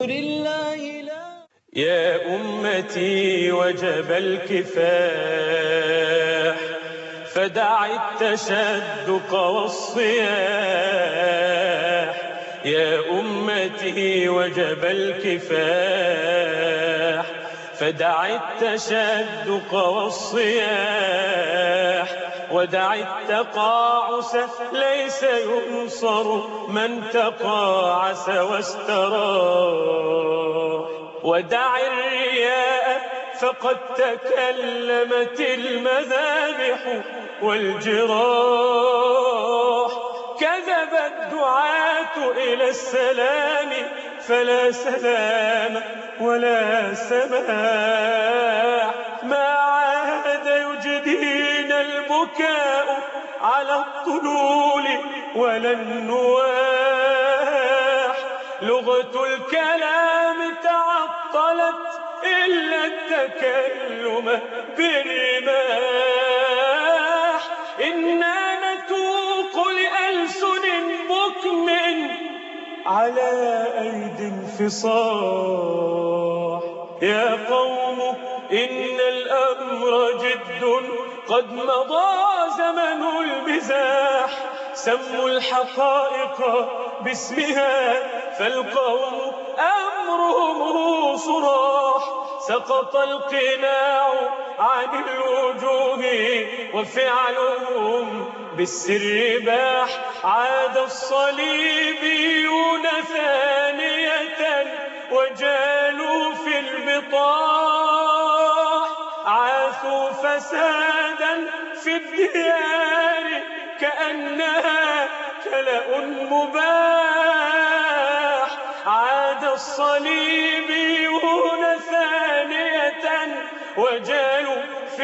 يا أمتي وجب الكفاح، فدع التشدق والصياح. يا أمتي وجب الكفاح، فدع التشدق والصياح. ودع التقاعس، ليس ينصر من تقاعس واستراح. ودع الرياء، فقد تكلمت المذابح والجراح. كذب الدعاة إلى السلام، فلا سلام ولا سماح. ما عاد يجدينا البكاء على الطلول ولا النواح. لغة الكلام تعطلت، إلا التكلم بالرماح. إنا نتوق لألسن بكم على أيدي انفصاح. يا قوم إن الأمر جد، قد مضى زمن المزاح. سموا الحقائق باسمها، فالقوم أمرهم صراح. سقط القناع عن الوجوه، وفعلهم بالسر باح. عاد الصليبيون ثانية، وجالوا في البطاح. عاثوا فسادا في الديار، كأنها كلأ مباح. عاد الصليبيون ثانية، وجالوا في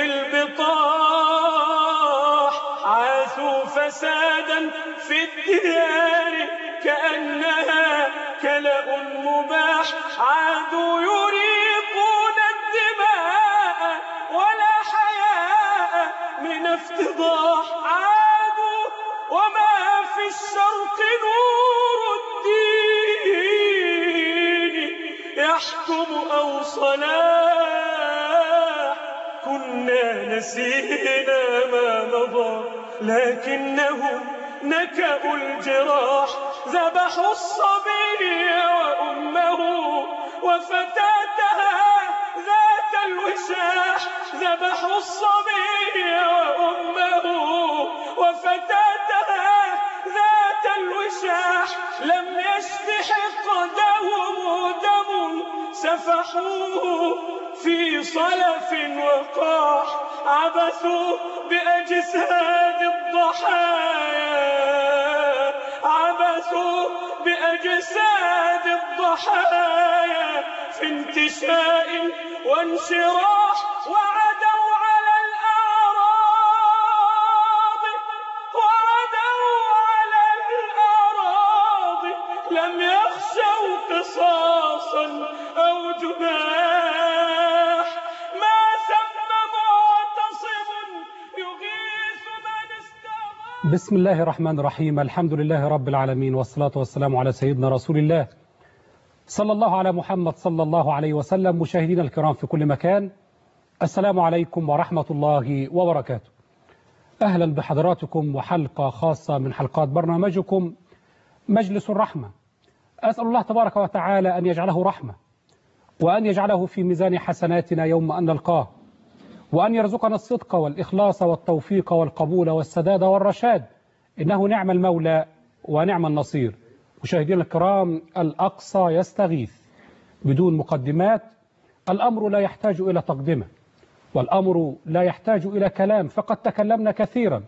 البطاح. عاثوا فسادا في الديار، كأنها كلأ مباح. عادوا يريقون الدماء، ولا حياء من افتضاح. عادوا وما في الشرق نور الدين يحكم أو صلاح. كنا نسينا ما مضى، لكنهم نكأوا الجراح. ذبحوا الصبي وأمه وفتاتها ذات الوشاح. ذبحوا الصبي وأمه وفتاتها ذات الوشاح. لم يشف حقدهم دم، سفحوه في صلف وقاح. عبثوا بأجساد الضحايا، عبثوا بأجساد الضحايا في انتشاء وانشراح. وعدوا على الأعراض، وعدوا على الأعراض. لم يخشوا قصاصا أو جناح. ما ثم معتصم يغيث من استغاث. بسم الله الرحمن الرحيم. الحمد لله رب العالمين، والصلاة والسلام على سيدنا رسول الله صلى الله على محمد صلى الله عليه وسلم. مشاهدينا الكرام في كل مكان، السلام عليكم ورحمة الله وبركاته. أهلا بحضراتكم وحلقة خاصة من حلقات برنامجكم مجلس الرحمة. أسأل الله تبارك وتعالى أن يجعله رحمة، وأن يجعله في ميزان حسناتنا يوم أن نلقاه، وأن يرزقنا الصدق والإخلاص والتوفيق والقبول والسداد والرشاد، إنه نعم المولى ونعم النصير. مشاهدينا الكرام، الأقصى يستغيث. بدون مقدمات، الأمر لا يحتاج إلى تقدمة، والأمر لا يحتاج إلى كلام، فقد تكلمنا كثيرا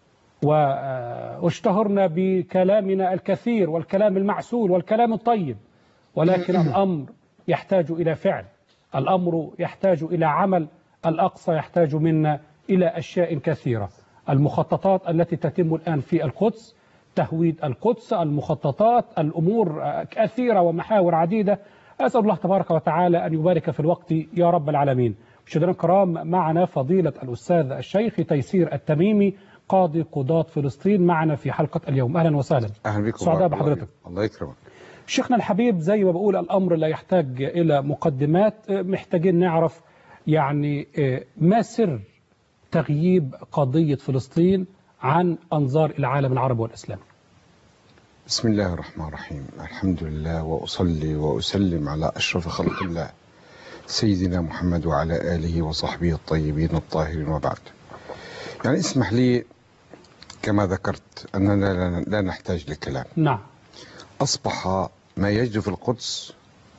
واشتهرنا بكلامنا الكثير والكلام المعسول والكلام الطيب، ولكن الأمر يحتاج إلى فعل، الأمر يحتاج إلى عمل. الأقصى يحتاج منا إلى أشياء كثيرة. المخططات التي تتم الآن في القدس، تهويد القدس، المخططات، الأمور كثيرة ومحاور عديدة. أسأل الله تبارك وتعالى أن يبارك في الوقت يا رب العالمين. مشاهدينا الكرام، معنا فضيلة الأستاذ الشيخ تيسير التميمي، قاضي قضاة فلسطين، معنا في حلقة اليوم. أهلا وسهلا. أهلا بكم. سعداء بحضرتك. الله يكرمك. شيخنا الحبيب، زي ما بقول الأمر لا يحتاج إلى مقدمات، محتاجين نعرف يعني ما سر تغييب قضية فلسطين عن أنظار العالم العربي والإسلامي. بسم الله الرحمن الرحيم. الحمد لله وأصلي وأسلم على أشرف خلق الله سيدنا محمد وعلى آله وصحبه الطيبين الطاهرين، وبعد. يعني اسمح لي كما ذكرت أننا لا نحتاج لكلام. نعم. أصبح ما يجري في القدس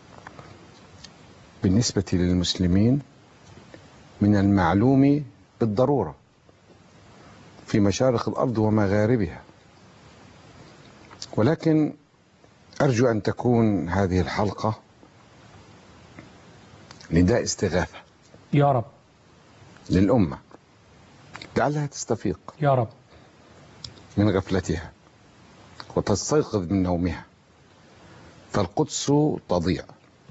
بالنسبة للمسلمين من المعلوم بالضرورة في مشارق الأرض ومغاربها، ولكن أرجو أن تكون هذه الحلقة نداء استغاثة يا رب للأمة لعلها تستفيق يا رب من غفلتها وتستيقظ من نومها، فالقدس تضيع.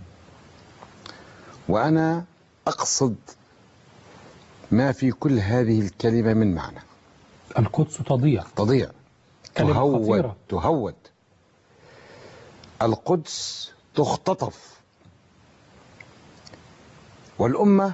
وأنا أقصد ما في كل هذه الكلمة من معنى. القدس تضيع كلمة خطيرة. تهود. القدس تختطف، والأمة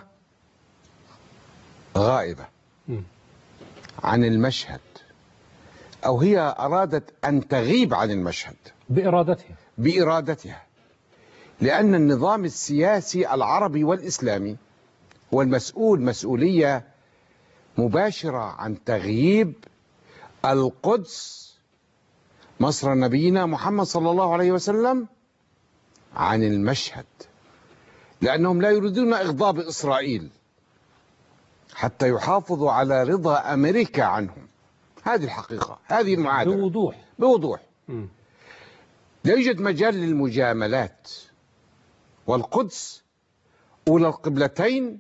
غائبة عن المشهد، أو هي أرادت أن تغيب عن المشهد بإرادتها، لأن النظام السياسي العربي والإسلامي هو المسؤول مسؤولية مباشرة عن تغييب القدس مصر نبينا محمد صلى الله عليه وسلم عن المشهد، لأنهم لا يريدون إغضاب إسرائيل حتى يحافظوا على رضا أمريكا عنهم. هذه الحقيقة، هذه المعادلة بوضوح. لا يوجد مجال للمجاملات، والقدس أولى القبلتين،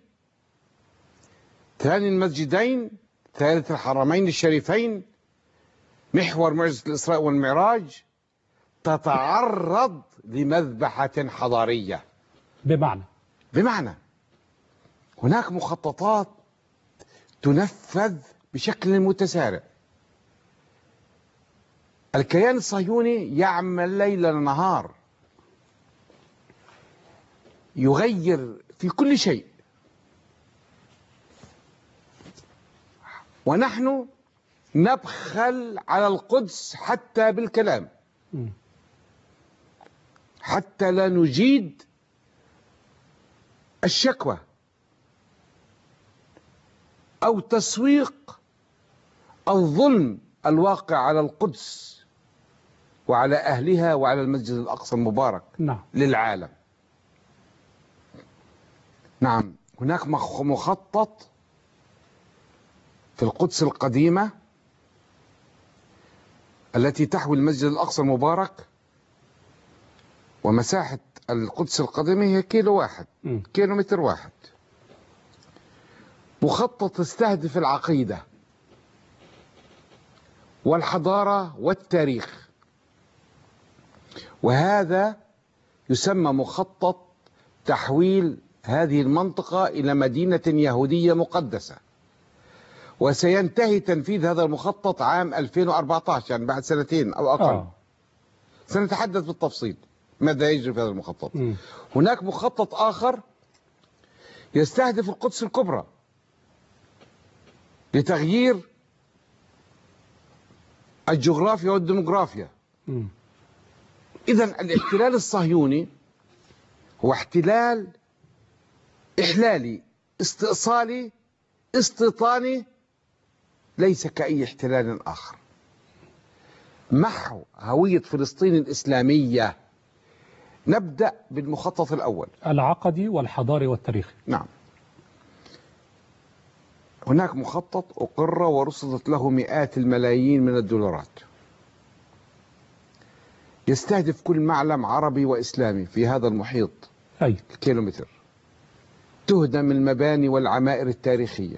ثاني المسجدين، ثالث الحرمين الشريفين، محور معجزة الإسراء والمعراج، تتعرض لمذبحة حضارية. بمعنى هناك مخططات تنفذ بشكل متسارع. الكيان الصهيوني يعمل ليلا نهار، يغير في كل شيء، ونحن نبخل على القدس حتى بالكلام، حتى لا نجيد الشكوى أو تسويق الظلم الواقع على القدس وعلى أهلها وعلى المسجد الأقصى المبارك للعالم. نعم، هناك مخطط في القدس القديمة التي تحوي المسجد الأقصى المبارك، ومساحة القدس القديمة هي كيلومتر واحد. مخطط يستهدف العقيدة والحضارة والتاريخ، وهذا يسمى مخطط تحويل هذه المنطقة إلى مدينة يهودية مقدسة. وسينتهي تنفيذ هذا المخطط عام 2014، يعني بعد سنتين أو أقل. سنتحدث بالتفصيل ماذا يجري في هذا المخطط. هناك مخطط آخر يستهدف القدس الكبرى لتغيير الجغرافيا والديموغرافيا. إذن الاحتلال الصهيوني هو احتلال إحلالي استئصالي استيطاني، ليس كأي احتلال آخر. محو هوية فلسطين الإسلامية. نبدأ بالمخطط الأول، العقدي والحضاري والتاريخي. نعم، هناك مخطط أقر ورصدت له مئات الملايين من الدولارات، يستهدف كل معلم عربي وإسلامي في هذا المحيط كيلومتر. تهدم المباني والعمائر التاريخية،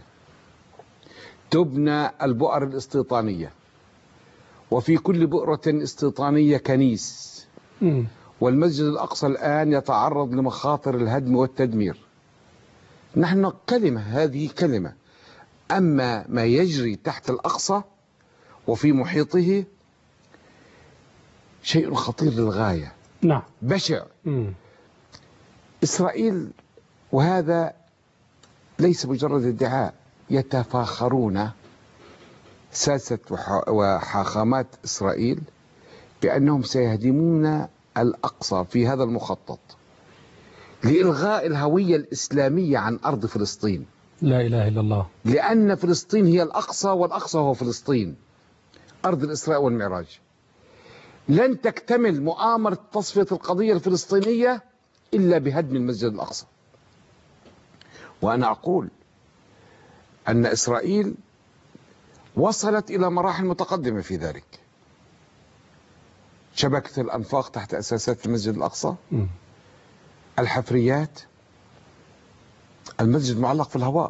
تبنى البؤر الاستيطانية، وفي كل بؤرة استيطانية كنيس. والمسجد الأقصى الآن يتعرض لمخاطر الهدم والتدمير. نحن هذه كلمة. أما ما يجري تحت الأقصى وفي محيطه شيء خطير للغاية. نعم. بشع. مم. إسرائيل، وهذا ليس مجرد ادعاء، يتفاخرون ساسة وحاخامات إسرائيل بأنهم سيهدمون الأقصى في هذا المخطط لإلغاء الهوية الإسلامية عن أرض فلسطين. لا إله إلا الله. لأن فلسطين هي الأقصى، والأقصى هو فلسطين، أرض الإسراء والمعراج. لن تكتمل مؤامرة تصفية القضية الفلسطينية إلا بهدم المسجد الأقصى. وأنا أقول أن إسرائيل وصلت إلى مراحل متقدمة في ذلك. شبكة الأنفاق تحت أساسات المسجد الأقصى، الحفريات، المسجد معلق في الهواء،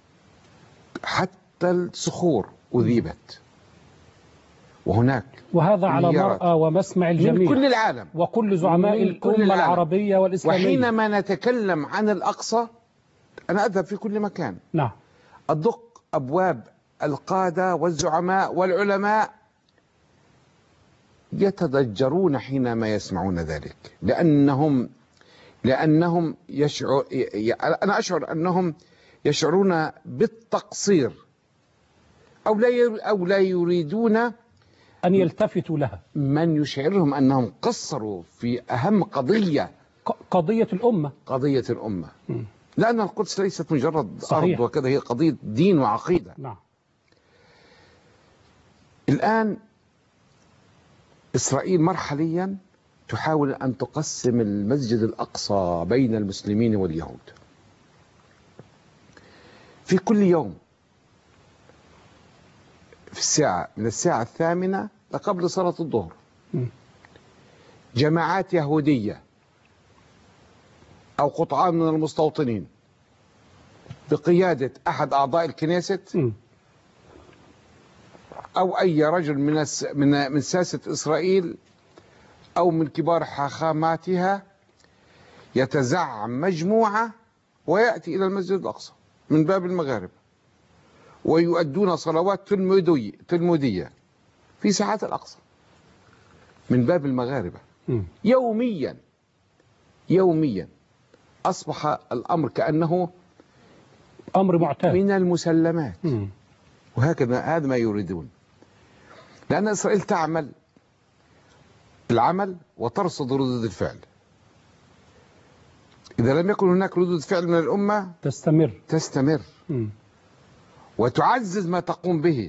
حتى الصخور أذيبت. وهناك وهذا على مرأى ومسمع الجميع من كل العالم وكل زعماء الأمة العربية والإسلامية. وحينما نتكلم عن الأقصى أنا أذهب في كل مكان. نعم. أدق أبواب القادة والزعماء والعلماء يتضجرون حينما يسمعون ذلك، لأنهم أنا أشعر أنهم يشعرون بالتقصير أو لا يريدون أن يلتفتوا لها. من يشعرهم أنهم قصروا في أهم قضية، قضية الأمة. قضية الأمة. لأن القدس ليست مجرد صحيح. أرض وكذا، هي قضية دين وعقيدة. نعم. الآن إسرائيل مرحليا تحاول أن تقسم المسجد الأقصى بين المسلمين واليهود. في كل يوم من الساعة 8 قبل صلاة الظهر جماعات يهودية أو قطعان من المستوطنين بقيادة أحد أعضاء الكنيست أو أي رجل من ساسة إسرائيل أو من كبار حاخاماتها يتزعم مجموعة ويأتي إلى المسجد الأقصى من باب المغاربة ويؤدون صلوات تلمودية في ساحات الأقصى من باب المغاربة يوميا. أصبح الأمر كأنه أمر معتاد من المسلمات. وهكذا هذا ما يريدون، لأن إسرائيل تعمل العمل وترصد ردود الفعل. إذا لم يكن هناك ردود فعل من الأمة تستمر وتعزز ما تقوم به.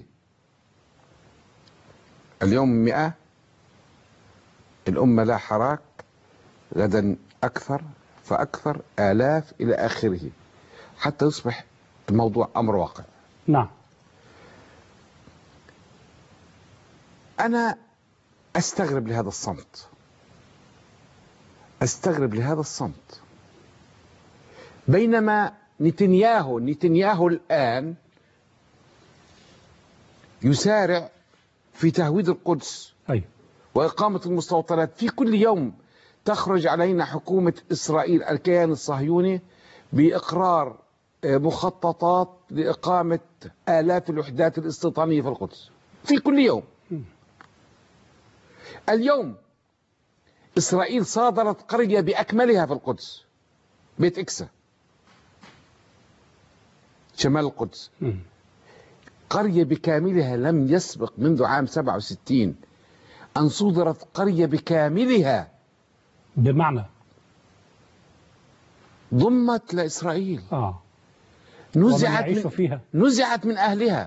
اليوم 100، الأمة لا حراك، غدا أكثر فأكثر، آلاف إلى آخره، حتى يصبح الموضوع أمر واقع. نعم. أنا أستغرب لهذا الصمت، بينما نتنياهو الآن يسارع في تهويد القدس وإقامة المستوطنات. في كل يوم تخرج علينا حكومة إسرائيل الكيان الصهيوني بإقرار مخططات لإقامة آلاف الوحدات الاستيطانية في القدس في كل يوم. اليوم إسرائيل صادرت قرية بأكملها في القدس، بيت إكسا شمال القدس، قرية بكاملها. لم يسبق منذ عام 67 أن صدرت قرية بكاملها، بمعنى ضمت لإسرائيل، نزعت من أهلها،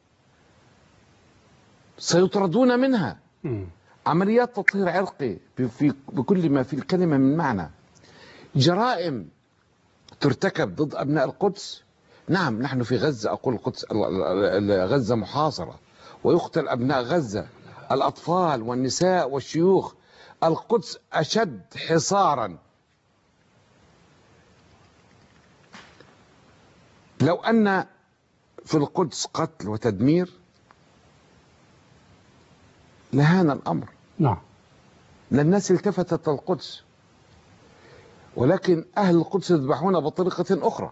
سيطردون منها. عمليات تطهير عرقي بكل ما في الكلمة من معنى، جرائم ترتكب ضد أبناء القدس. نعم، نحن في غزة، أقول القدس، غزة محاصرة ويقتل أبناء غزة، الأطفال والنساء والشيوخ. القدس أشد حصارا. لو أن في القدس قتل وتدمير لهان الأمر. نعم. للناس التفتت القدس، ولكن أهل القدس يذبحون بطريقة أخرى.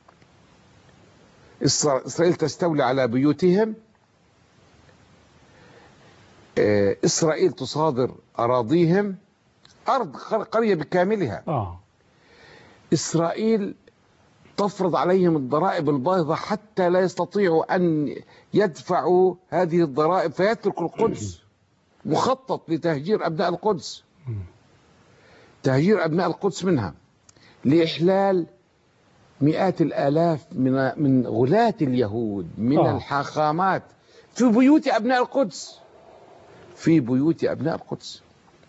إسرائيل تستولي على بيوتهم، إسرائيل تصادر أراضيهم، أرض قرية بكاملها. إسرائيل تفرض عليهم الضرائب الباهظة حتى لا يستطيعوا أن يدفعوا هذه الضرائب فيتركوا القدس. مخطط لتهجير أبناء القدس، تهجير أبناء القدس منها، لإحلال مئات الآلاف من غلاة اليهود من الحاخامات في بيوت أبناء القدس، في بيوت أبناء القدس.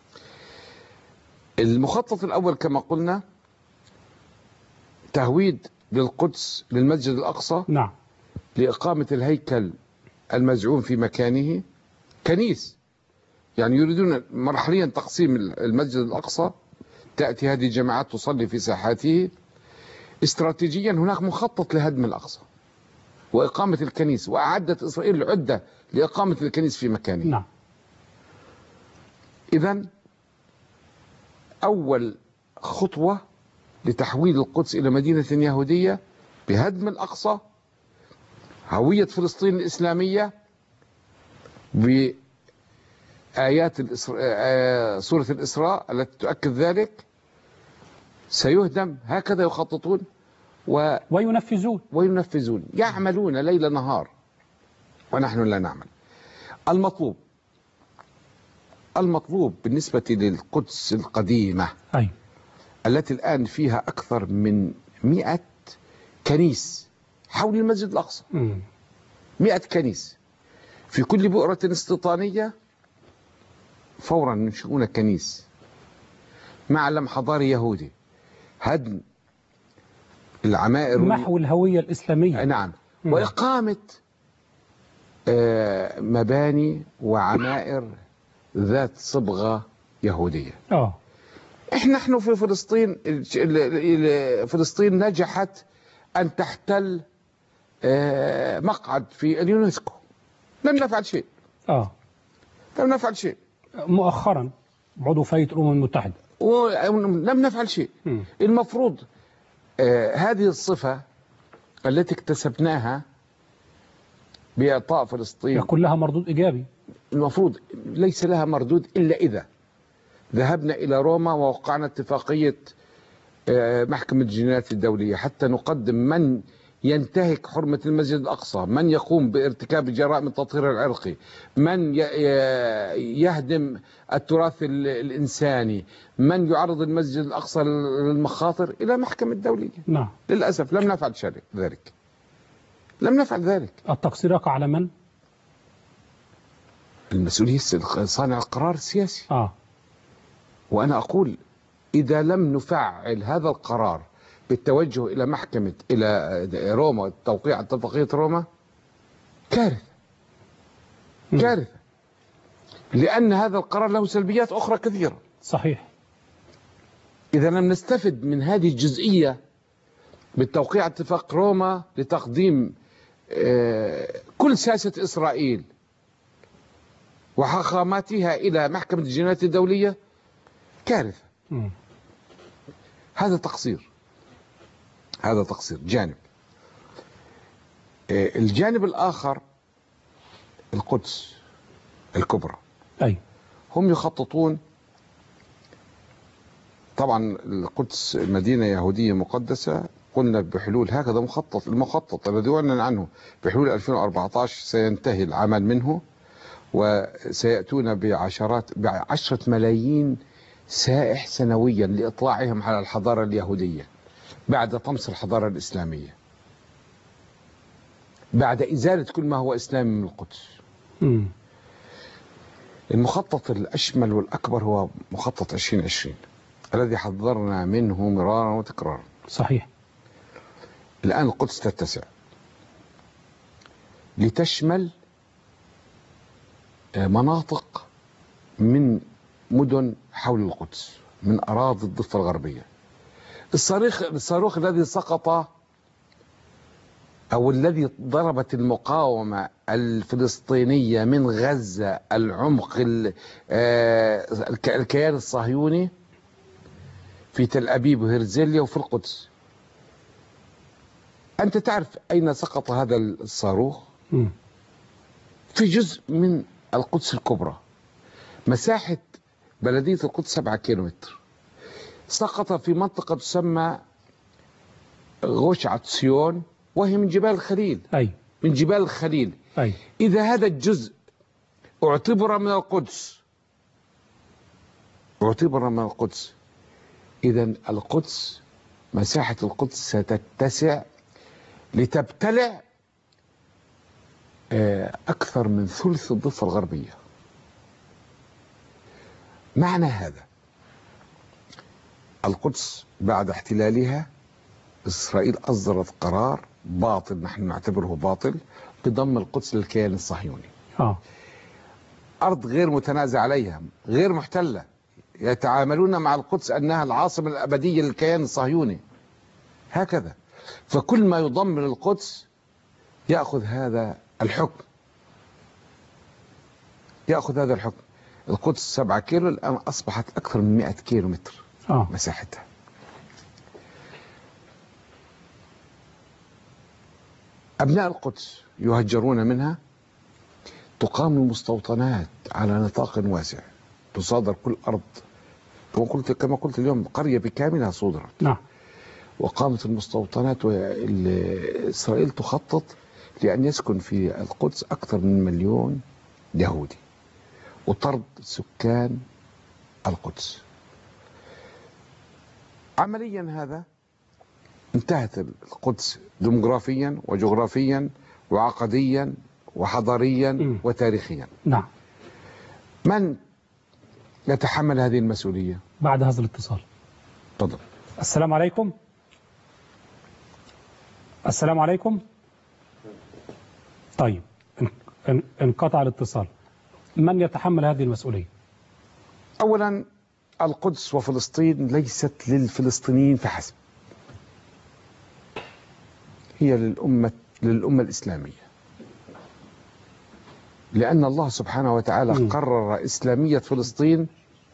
المخطط الأول كما قلنا تهويد للقدس للمسجد الأقصى، نعم، لإقامة الهيكل المزعوم في مكانه كنيس. يعني يريدون مرحليا تقسيم المسجد الأقصى، تأتي هذه الجماعات تصلي في ساحاته. استراتيجيا هناك مخطط لهدم الأقصى وإقامة الكنيس، وأعدت إسرائيل عدة لإقامة الكنيس في مكانه. نعم. إذن أول خطوة لتحويل القدس إلى مدينة يهودية بهدم الأقصى، هوية فلسطين الإسلامية بآيات سورة الإسراء التي تؤكد ذلك، سيهدم. هكذا يخططون وينفذون، يعملون ليل نهار ونحن لا نعمل. المطلوب بالنسبة للقدس القديمة التي الآن فيها أكثر من 100 كنيس حول المسجد الأقصى، 100 كنيس في كل بؤرة استيطانية، فورا ينشئون كنيس، معلم حضاري يهودي، هدم العمائر، محو الهوية الإسلامية. نعم، وإقامة مباني وعمائر ذات صبغة يهودية. نحن في فلسطين نجحت أن تحتل مقعد في اليونسكو، لم نفعل شيء. لم نفعل شيء مؤخرا عضوية الأمم المتحدة، لم نفعل شيء. المفروض هذه الصفة التي اكتسبناها بإعطاء فلسطين يكون لها مردود إيجابي. المفروض ليس لها مردود إلا إذا ذهبنا إلى روما ووقعنا اتفاقية محكمة الجنايات الدولية حتى نقدم من ينتهك حرمة المسجد الأقصى، من يقوم بارتكاب جرائم التطهير العرقي، من يهدم التراث الإنساني، من يعرض المسجد الأقصى للمخاطر، إلى محكمة دولية. نعم. للأسف لم نفعل ذلك. لم نفعل ذلك. التقصير يقع على من؟ المسؤولية صانع القرار السياسي. وأنا أقول إذا لم نفعل هذا القرار بالتوجه إلى محكمة إلى روما، توقيع اتفاقية روما، كارثة. كارثة، لأن هذا القرار له سلبيات أخرى كثيرة. صحيح. إذا لم نستفد من هذه الجزئية بالتوقيع اتفاق روما لتقديم كل سياسة إسرائيل وحاخاماتها إلى محكمة الجنايات الدولية، كارثة. هذا تقصير. هذا تقصير جانب. الجانب الآخر القدس الكبرى. هم يخططون، طبعا القدس مدينة يهودية مقدسة، قلنا بحلول هكذا المخطط الذي أعلن عنه بحلول 2014 سينتهي العمل منه، وسيأتون ب10 ملايين سائح سنويا لإطلاعهم على الحضارة اليهودية بعد طمس الحضارة الإسلامية، بعد إزالة كل ما هو إسلامي من القدس. المخطط الأشمل والأكبر هو مخطط 2020 الذي حذرنا منه مرارا وتكرارا. صحيح. الآن القدس تتسع لتشمل مناطق من مدن حول القدس، من أراضي الضفة الغربية. الصاروخ الذي سقط أو الذي ضربت المقاومة الفلسطينية من غزة العمق الكيان الصهيوني في تل أبيب وهرزليا وفي القدس. أنت تعرف أين سقط هذا الصاروخ؟ في جزء من القدس الكبرى، مساحة بلدية القدس 7 كيلومتر. سقط في منطقة تسمى غوشعة سيون، وهي من جبال الخليل. أي. من جبال الخليل. أي. إذا هذا الجزء اعتبر من القدس، إذا القدس، مساحة القدس ستتسع لتبتلع أكثر من ثلث الضفة الغربية. معنى هذا القدس بعد احتلالها إسرائيل أصدرت قرار باطل، نحن نعتبره باطل، بضم القدس للكيان الصهيوني. أرض غير متنازع عليها، غير محتلة، يتعاملون مع القدس أنها العاصمة الأبدية للكيان الصهيوني، هكذا. فكل ما يضم للقدس يأخذ هذا الحكم، القدس 7 كيلو الآن أصبحت أكثر من 100 كيلو متر مساحتها. أبناء القدس يهجرون منها، تقام المستوطنات على نطاق واسع، تصادر كل أرض، كما قلت اليوم قرية بكاملها صودرت. نعم. وقامت المستوطنات، وإسرائيل تخطط لأن يسكن في القدس أكثر من 1,000,000 يهودي، وطرد سكان القدس. عمليا هذا انتهت القدس ديموغرافيا وجغرافيا وعقديا وحضاريا وتاريخيا. نعم. من يتحمل هذه المسؤولية؟ بعد هذا الاتصال. تفضل. السلام عليكم. السلام عليكم. طيب، انقطع الاتصال. من يتحمل هذه المسؤولية؟ أولا القدس وفلسطين ليست للفلسطينيين فحسب، هي للأمة الإسلامية، لأن الله سبحانه وتعالى قرر إسلامية فلسطين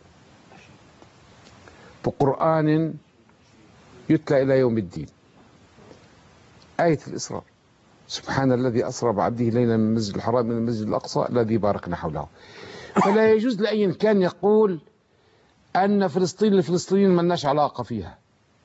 بقرآن يتلى إلى يوم الدين. آية الإسراء: سبحان الذي أسرى بعبده ليلا من المسجد الحرام من المسجد الأقصى الذي باركنا حوله. فلا يجوز لأي كان يقول أن فلسطين للفلسطينيين ما لناش علاقة فيها.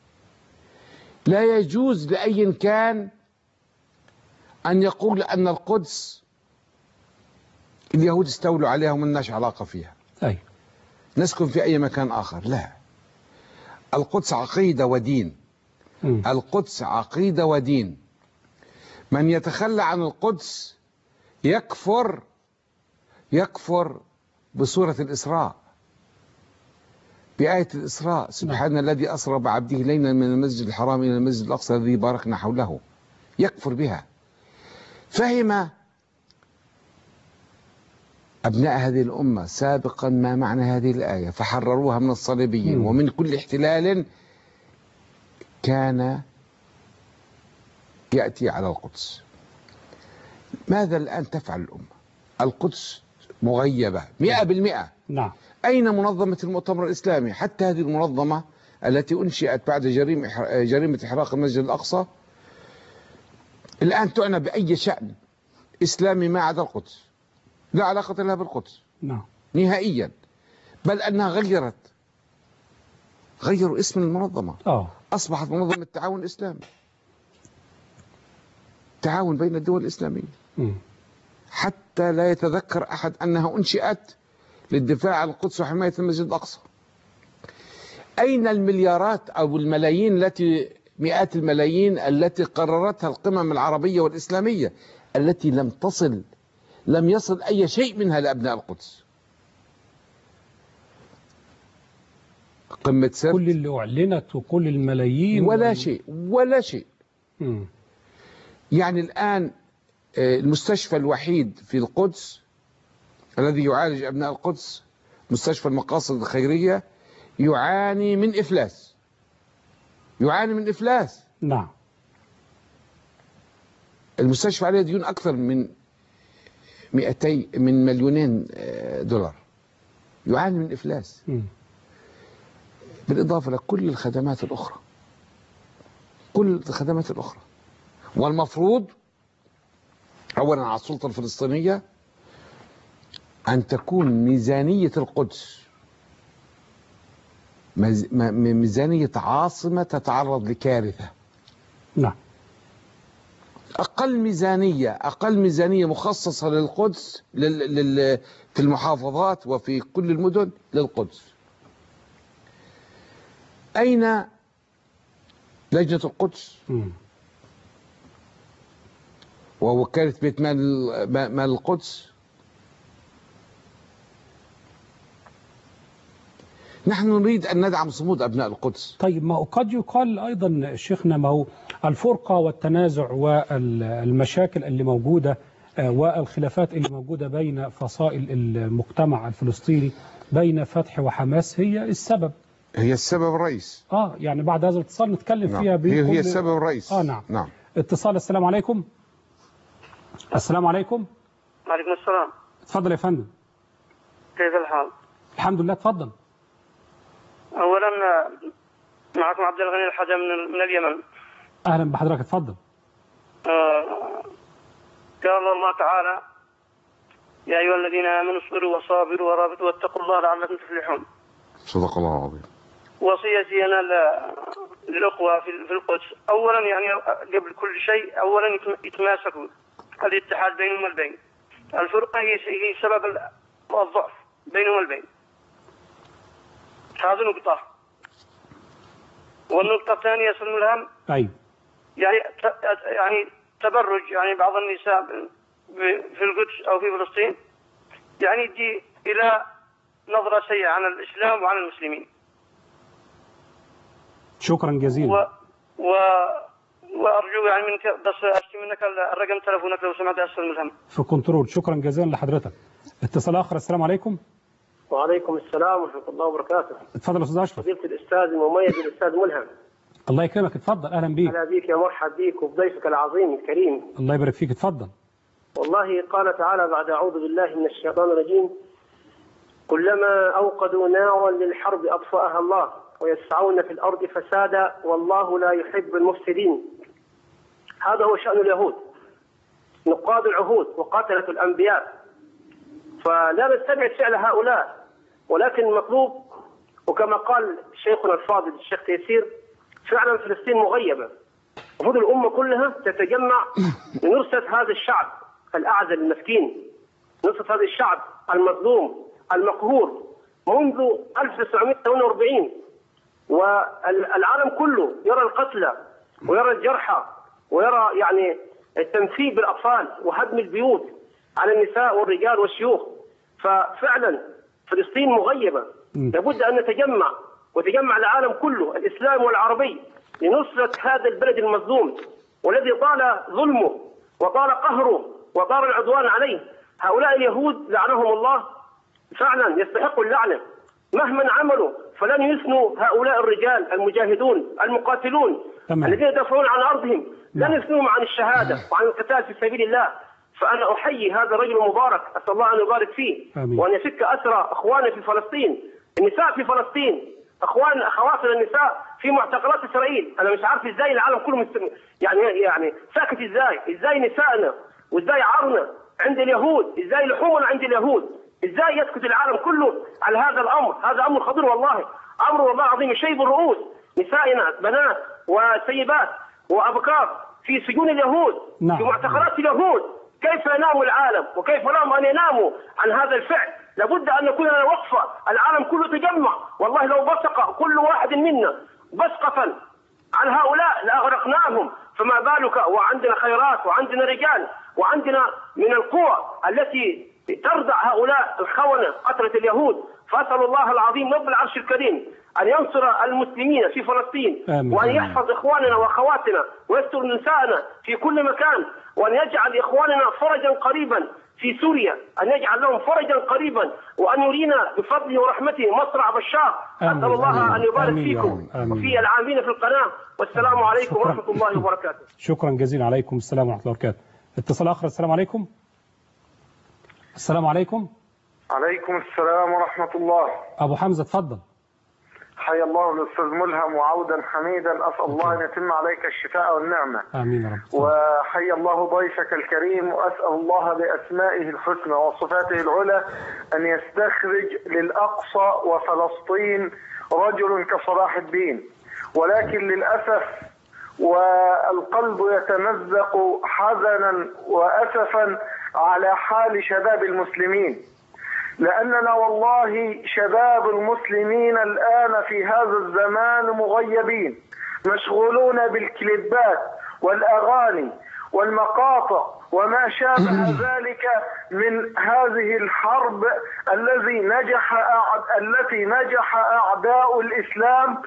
لا يجوز لأي كان أن يقول أن القدس اليهود استولوا عليها وما لناش علاقة فيها. أي. نسكن في أي مكان آخر. لا، القدس عقيدة ودين. القدس عقيدة ودين. من يتخلى عن القدس يكفر بسورة الإسراء، بآية الإسراء: سبحان الذي أسرى بعبده ليلا من المسجد الحرام إلى المسجد الأقصى الذي باركنا حوله. يكفر بها. فهم أبناء هذه الأمة سابقا ما معنى هذه الآية، فحرروها من الصليبيين ومن كل احتلال كان يأتي على القدس. ماذا الآن تفعل الأمة؟ القدس مغيبة 100%. نعم. أين منظمة المؤتمر الإسلامي؟ حتى هذه المنظمة التي أنشئت بعد جريمة إحراق المسجد الأقصى الآن تعنى بأي شأن إسلامي ما عدا القدس، لا علاقة لها بالقدس. نعم. نهائيا. بل أنها غيروا اسم المنظمة. أصبحت منظمة تعاون إسلامي، تعاون بين الدول الإسلامية. حتى لا يتذكر أحد أنها أنشئت للدفاع عن القدس وحماية المسجد الأقصى. أين المليارات أو الملايين مئات الملايين التي قررتها القمم العربية والإسلامية التي لم يصل أي شيء منها لأبناء القدس؟ قمة سرت، كل اللي أعلنت وكل الملايين ولا شيء. يعني الآن المستشفى الوحيد في القدس الذي يعالج أبناء القدس، مستشفى المقاصد الخيرية، يعاني من إفلاس. نعم. المستشفى عليه ديون أكثر من 200 دولار، يعاني من إفلاس. بالإضافة لكل الخدمات الأخرى، والمفروض أولا على السلطة الفلسطينية أن تكون ميزانية القدس ميزانية عاصمة تتعرض لكارثة. نعم. أقل ميزانية مخصصة للقدس في المحافظات وفي كل المدن للقدس. أين لجنة القدس ووكالة بيت مال القدس؟ نحن نريد أن ندعم صمود أبناء القدس. طيب، ما قد يقال أيضا شيخنا، ما هو الفرقة والتنازع والمشاكل اللي موجودة والخلافات اللي موجودة بين فصائل المجتمع الفلسطيني بين فتح وحماس هي السبب. هي السبب الرئيس. يعني بعد هذا الاتصال نتكلم نعم. فيها بكل. هي السبب الرئيس. نعم. اتصال. السلام عليكم. السلام عليكم. وعليكم السلام. اتفضل يا فندم. كيف الحال؟ الحمد لله. اتفضل. اولا معكم عبد الغني الحاجة من اليمن. اهلا بحضرتك. اتفضل. قال الله تعالى: يا ايها الذين امنوا اصبروا وصابروا ورابطوا واتقوا الله لعلكم تفلحون. صدق الله العظيم. وصيتي انا للاخوه في القدس، اولا يعني قبل كل شيء اولا يتماسكوا، الاتحاد بينهم البين. الفرقه هي سبب الضعف بينهم البين. هذه نقطة. والنقطة الثانية يا أستاذ ملهم، أيوة، يعني تبرج يعني بعض النساء في القدس أو في فلسطين يعني يجي إلى نظرة سيئة عن الإسلام وعن المسلمين. شكرا جزيلا. وأرجو يعني منك بس أشتي منك الرقم تلفونك لو سمعت يا أستاذ ملهم. في كنترول. شكرا جزيلا لحضرتك. اتصال آخر. السلام عليكم. وعليكم السلام ورحمة الله وبركاته. اتفضل يا أستاذ أشرف. فضيلة الأستاذ المميز الأستاذ ملهم. الله يكرمك. اتفضل. أهلا بيك. أهلا بيك يا مرحب بيك وبضيفك العظيم الكريم. الله يبارك فيك. اتفضل. والله قال تعالى بعد أعوذ بالله من الشيطان الرجيم: كلما أوقدوا نارا للحرب أطفأها الله ويسعون في الأرض فسادا والله لا يحب المفسدين. هذا هو شأن اليهود، نقاد العهود وقاتلة الأنبياء. فلا نستبعد فعل هؤلاء، ولكن المطلوب وكما قال شيخنا الفاضل الشيخ تيسير فعلا فلسطين مغيبة. المفروض الأمة كلها تتجمع لنصرة هذا الشعب الأعزل المسكين، نصرة هذا الشعب المظلوم المقهور منذ 1948. والعالم كله يرى القتلى ويرى الجرحى ويرى يعني التمثيل بالأطفال وهدم البيوت على النساء والرجال والشيوخ. ففعلا فلسطين مغيبة. لابد أن نتجمع وتجمع العالم كله الإسلام والعربي لنصرة هذا البلد المظلوم والذي طال ظلمه وطال قهره وطال العدوان عليه. هؤلاء اليهود لعنهم الله فعلا يستحقوا اللعنة. مهما عملوا فلن يثنوا هؤلاء الرجال المجاهدون المقاتلون الذين يدافعون عن أرضهم، لن يثنوهم عن الشهادة وعن القتال في سبيل الله. فأنا أحيي هذا الرجل المبارك، أسأل الله أن يبارك فيه وأن يفك أسرى أخواننا في فلسطين، النساء في فلسطين، أخواتنا النساء في معتقلات إسرائيل. أنا مش عارف إزاي العالم كله يعني ساكت إزاي نسائنا وإزاي عارنا عند اليهود، إزاي لحومنا عند اليهود، إزاي يسكت العالم كله على هذا الأمر. هذا أمر خطير والله، أمر والله عظيم يشيب الرؤوس. نسائنا بنات وسيبات وأبكار في سجون اليهود في معتقلات اليهود. كيف ينام العالم وكيف لهم أن يناموا عن هذا الفعل؟ لابد أن نكون لنا وقفة، العالم كله تجمع. والله لو بصق كل واحد منا بصقة عن هؤلاء لأغرقناهم، فما بالك وعندنا خيرات وعندنا رجال وعندنا من القوى التي تردع هؤلاء الخونة قتلة اليهود. فأسأل الله العظيم رب العرش الكريم أن ينصر المسلمين في فلسطين وأن يحفظ إخواننا وأخواتنا ويستر نساءنا في كل مكان، وأن يجعل إخواننا فرجا قريبا في سوريا، أن يجعل لهم فرجا قريبا، وأن يرينا بفضله ورحمته مصرع بشار. أسأل الله أن يبارك فيكم وفي العاملين في القناة. والسلام عليكم ورحمة الله وبركاته. شكرا جزيلا. عليكم السلام ورحمة الله وبركاته. اتصال آخر. السلام عليكم. السلام عليكم. عليكم السلام ورحمة الله. أبو حمزة اتفضل. حيا الله الأستاذ ملهم وعودا حميدا، أسأل الله أن يتم عليك الشفاء والنعمة. آمين يا رب. وحيا الله ضيفك الكريم، وأسأل الله بأسمائه الحسنى وصفاته العلى أن يستخرج للأقصى وفلسطين رجل كصلاح الدين. ولكن للأسف والقلب يتمزق حزنا وأسفا على حال شباب المسلمين، لأننا والله شباب المسلمين الآن في هذا الزمان مغيبين، مشغولون بالكليبات والأغاني والمقاطع وما شابه ذلك من هذه الحرب التي نجح أعداء الإسلام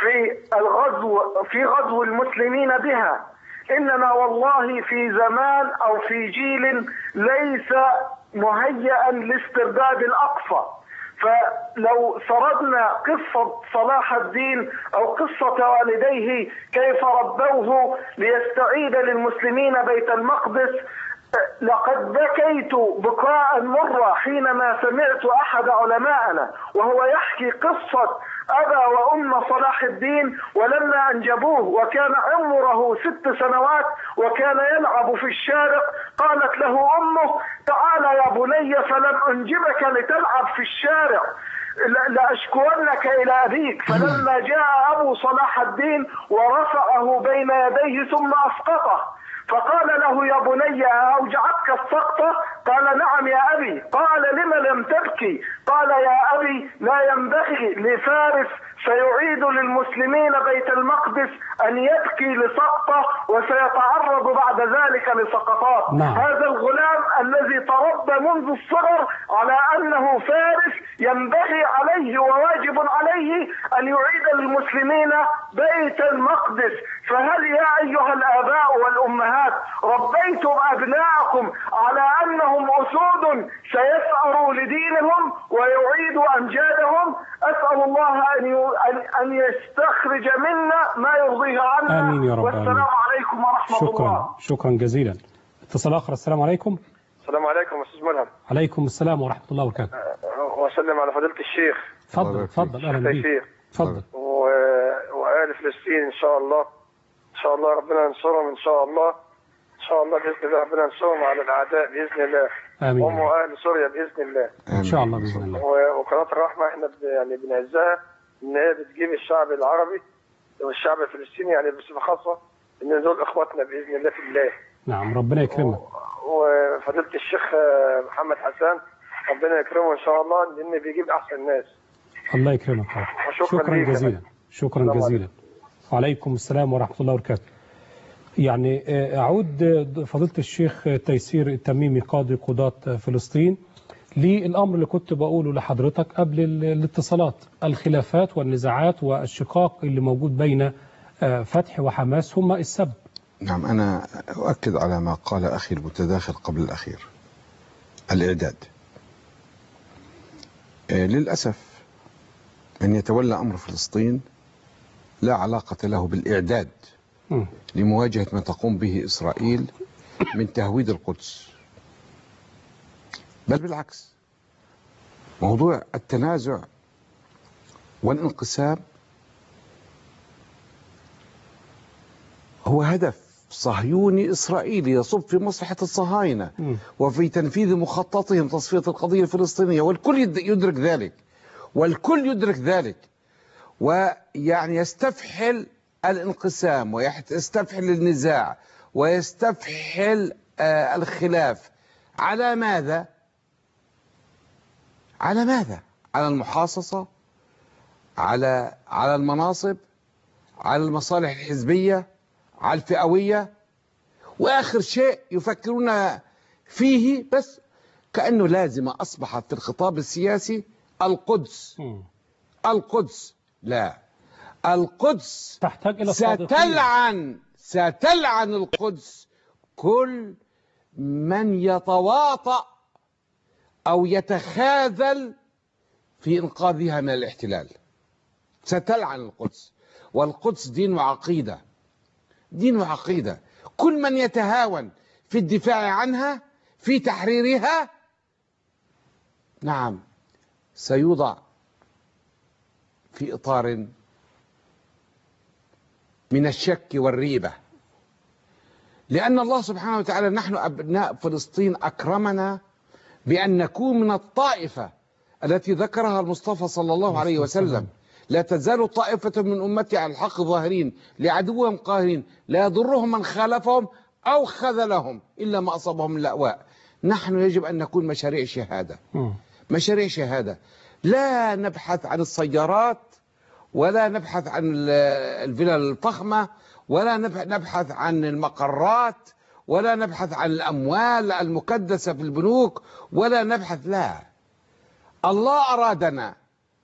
في غزو المسلمين بها. إننا والله في زمان أو في جيل ليس مهيئا لاسترداد الأقصى. فلو سردنا قصة صلاح الدين أو قصة والديه كيف ربوه ليستعيد للمسلمين بيت المقدس، لقد بكيت بكاء مرة حينما سمعت أحد علمائنا وهو يحكي قصة أبا وأم صلاح الدين ولما أنجبوه وكان عمره 6 سنوات وكان يلعب في الشارع، قالت له أمه: تعال يا بني فلم أنجبك لتلعب في الشارع، لأشكونك إلى أبيك. فلما جاء أبو صلاح الدين ورفعه بين يديه ثم أسقطه، فقال له: يا بني أوجعتك السقطة؟ قال: نعم يا أبي. قال: لم لم تبكي؟ قال: يا أبي لا ينبغي لفارس سيعيد للمسلمين بيت المقدس أن يبكي لسقطة وسيتعرض بعد ذلك لسقطات. هذا الغلام الذي تربى منذ الصغر على أنه فارس ينبغي عليه وواجب عليه أن يعيد للمسلمين بيت المقدس. فهل يا أيها الآباء والأمهات ربيتم أبناءكم على أنهم أسود سيثأروا لدينهم ويعيدوا أمجادهم؟ أسأل الله أن يستخرج منا ما يرضيه عنا. آمين يا رب. والسلام عليكم ورحمة الله. شكرا جزيلا. اتصال آخر. السلام عليكم. السلام عليكم أستاذ ملهم. عليكم السلام ورحمة الله وبركاته. وأسلم على فضيلة الشيخ. تفضل أهلا بك. تفضل. وآل فلسطين إن شاء الله، إن شاء الله ربنا ينصرهم إن شاء الله، إن شاء الله بإذن الله ربنا ينصرهم على الأعداء بإذن الله. آمين. هم وأهل سوريا بإذن الله. إن شاء الله بإذن الله. وقناة الرحمة إحنا يعني بنعزها إن هي بتجيب الشعب العربي والشعب الفلسطيني يعني بصفة خاصة إن دول إخواتنا بإذن الله في الله. نعم ربنا يكرمك. وفضيلة الشيخ محمد حسان ربنا يكرمه إن شاء الله لأن بيجيب أحسن ناس. الله يكرمك. شكرا جزيلا. شكرا جزيلا. وعليكم السلام ورحمة الله وبركاته. يعني أعود فضيلة الشيخ تيسير التميمي قاضي قضاة فلسطين للأمر اللي كنت بقوله لحضرتك قبل الاتصالات، الخلافات والنزاعات والشقاق اللي موجود بين فتح وحماس هم السبب. نعم، أنا أؤكد على ما قال أخي المتداخل قبل الأخير. الإعداد للأسف من يتولى أمر فلسطين لا علاقة له بالإعداد لمواجهة ما تقوم به إسرائيل من تهويد القدس، بل بالعكس. موضوع التنازع والانقسام هو هدف صهيوني إسرائيلي يصب في مصلحة الصهاينة وفي تنفيذ مخططهم تصفية القضية الفلسطينية، والكل يدرك ذلك، والكل يدرك ذلك، ويعني يستفحل الانقسام ويستفحل النزاع ويستفحل الخلاف. على ماذا؟ على ماذا؟ على المحاصصة، على المناصب، على المصالح الحزبية، على الفئوية، وآخر شيء يفكرون فيه بس كأنه لازمة أصبحت في الخطاب السياسي القدس. القدس لا، القدس تحتاج إلى ستلعن القدس كل من يتواطأ أو يتخاذل في إنقاذها من الاحتلال. ستلعن القدس، والقدس دين وعقيدة، دين وعقيدة. كل من يتهاون في الدفاع عنها في تحريرها نعم سيوضع في إطار من الشك والريبة، لأن الله سبحانه وتعالى نحن أبناء فلسطين أكرمنا بأن نكون من الطائفة التي ذكرها المصطفى صلى الله عليه وسلم: لا تزال طائفة من أمتي على الحق ظاهرين لعدوهم قاهرين لا يضرهم من خالفهم أو خذلهم إلا ما أصابهم من الأواء. نحن يجب أن نكون مشاريع شهادة، مشاريع شهادة، لا نبحث عن السيارات ولا نبحث عن الفلل الفخمة ولا نبحث عن المقرات ولا نبحث عن الأموال المكدسة في البنوك ولا نبحث، لا، الله أرادنا،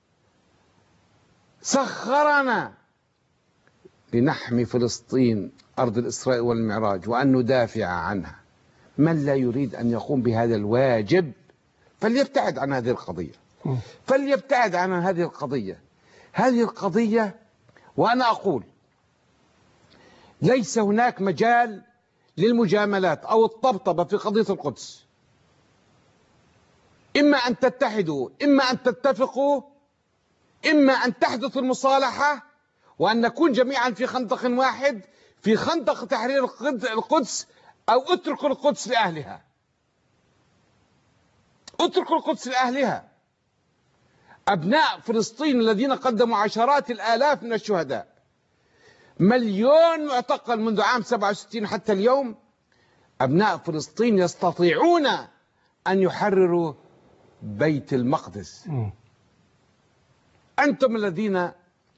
سخرنا لنحمي فلسطين أرض الإسراء والمعراج وأن ندافع عنها. من لا يريد أن يقوم بهذا الواجب فليبتعد عن هذه القضية، فليبتعد عن هذه القضية. هذه القضية، وأنا أقول ليس هناك مجال للمجاملات أو الطبطبة في قضية القدس. إما أن تتحدوا، إما أن تتفقوا، إما أن تحدث المصالحة وأن نكون جميعا في خندق واحد، في خندق تحرير القدس، أو اتركوا القدس لأهلها، اتركوا القدس لأهلها. أبناء فلسطين الذين قدموا عشرات الآلاف من الشهداء، مليون معتقل منذ عام 67 حتى اليوم، أبناء فلسطين يستطيعون أن يحرروا بيت المقدس. أنتم الذين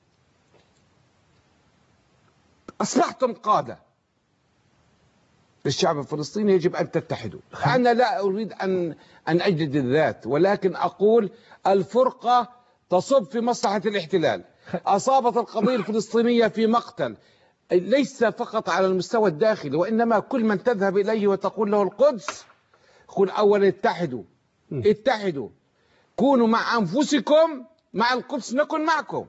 أصبحتم قادة للشعب الفلسطيني، يجب أن تتحدوا. أنا لا أريد أن أجلد الذات، ولكن أقول الفرقة تصب في مصلحة الاحتلال. أصابت القضية الفلسطينية في مقتل ليس فقط على المستوى الداخلي، وإنما كل من تذهب إليه وتقول له القدس، قل أولا اتحدوا، اتحدوا، كونوا مع أنفسكم، مع القدس نكن معكم.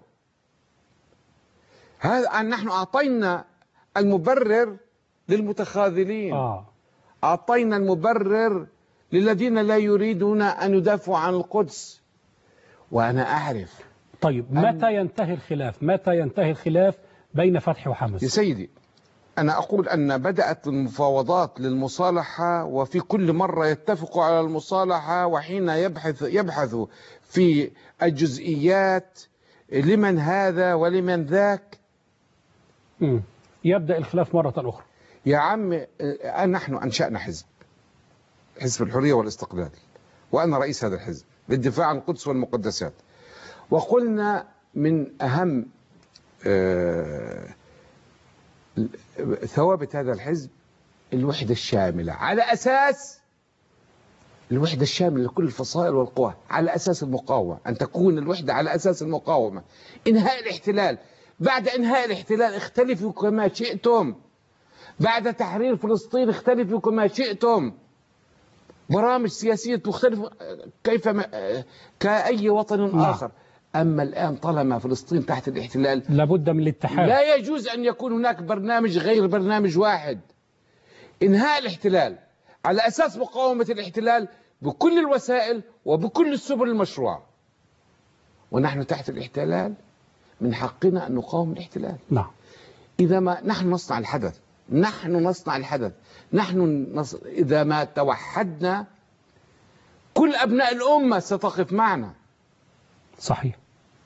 هذا نحن أعطينا المبرر للمتخاذلين، أعطينا المبرر للذين لا يريدون أن يدافعوا عن القدس. وأنا أعرف. طيب متى ينتهي الخلاف؟ متى ينتهي الخلاف بين فتح وحماس؟ يا سيدي، أنا أقول أن بدأت المفاوضات للمصالحة، وفي كل مرة يتفقوا على المصالحة، وحين يبحثوا في الجزئيات لمن هذا ولمن ذاك يبدأ الخلاف مرة أخرى. يا عم، نحن أنشأنا حزب الحرية والاستقلال، وأنا رئيس هذا الحزب للدفاع عن القدس والمقدسات، وقلنا من أهم ثوابت هذا الحزب الوحدة الشاملة، على أساس الوحدة الشاملة لكل الفصائل والقوى، على أساس المقاومة، أن تكون الوحدة على أساس المقاومة. إنهاء الاحتلال، بعد إنهاء الاحتلال اختلفوا كما شئتم، بعد تحرير فلسطين اختلفوا كما شئتم، برامج سياسية مختلفة كأي وطن آخر. أما الآن طالما فلسطين تحت الاحتلال لابد من الاتحاد، لا يجوز أن يكون هناك برنامج غير برنامج واحد. إنهاء الاحتلال على أساس مقاومة الاحتلال بكل الوسائل وبكل السبل المشروعة، ونحن تحت الاحتلال من حقنا أن نقاوم الاحتلال. نعم. إذا ما نحن نصنع الحدث، إذا ما توحدنا كل أبناء الأمة ستقف معنا. صحيح،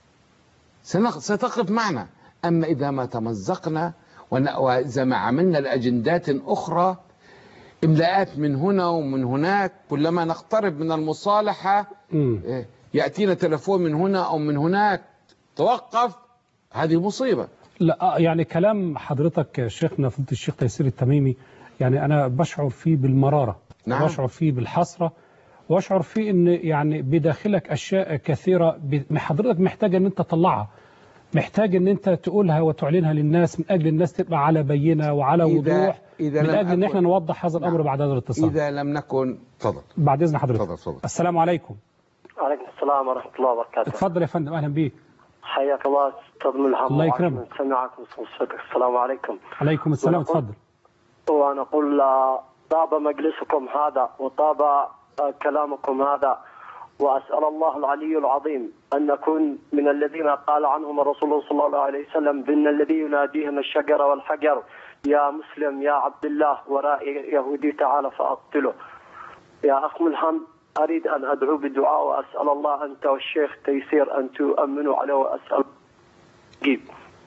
ستقف معنا. أما إذا ما تمزقنا وإذا ما عملنا لأجندات أخرى، إملاءات من هنا ومن هناك، كلما نقترب من المصالحة يأتينا تلفون من هنا أو من هناك، توقف، هذه مصيبة. لا يعني كلام حضرتك شيخنا فضيلة الشيخ تيسير التميمي، يعني أنا بشعر فيه بالمرارة. نعم. وأشعر فيه بالحسرة، وأشعر فيه إن يعني بداخلك أشياء كثيرة حضرتك محتاج إن أنت تطلعها، محتاج إن أنت تقولها وتعلنها للناس، من أجل الناس تبقى على بينة وعلى وضوح، من أجل إن احنا نوضح هذا الأمر. بعد هذا الاتصال، إذا لم نكن، تفضل بعد إذن حضرتك. تفضل. السلام عليكم. وعليكم السلام ورحمة الله وبركاته. اتفضل يا فندم، أهلا بيك. حياك الله أستاذ ملهم. الله يكرمك. سمعكم صوتك. السلام عليكم. عليكم السلام. اتفضل. وأنا أقول طاب مجلسكم هذا وطاب كلامكم هذا، وأسأل الله العلي العظيم أن نكون من الذين قال عنهم الرسول صلى الله عليه وسلم بأن الذي يناديهم الشجر والحجر يا مسلم يا عبد الله وراء يهودي تعالى فأقتله. يا أخ ملهم، أريد أن أدعو بدعاء وأسأل الله أنت والشيخ تيسير أن تؤمنوا عليه وأسأل جيب.